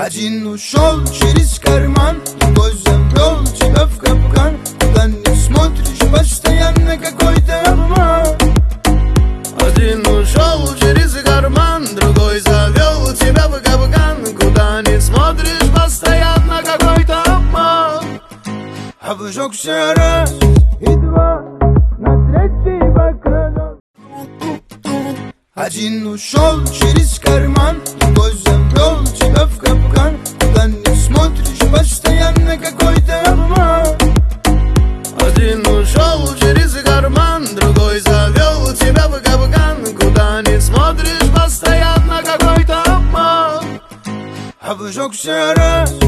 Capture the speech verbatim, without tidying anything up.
Один ушел через карман, другой завел тебя в капкан. Куда не смотришь, постоянно какой-то обман. Один ушел через карман, другой завел тебя в капкан. Куда не смотришь, постоянно какой-то обман. Обжегся раз и два, на третий бокал. Один ушел через карман, другой завел тебя в капкан. Куда не смотришь, постоянно какой-то обман. Один ушел через карман, другой завел тебя в капкан. Куда не смотришь, постоянно какой-то обман. Обжегся раз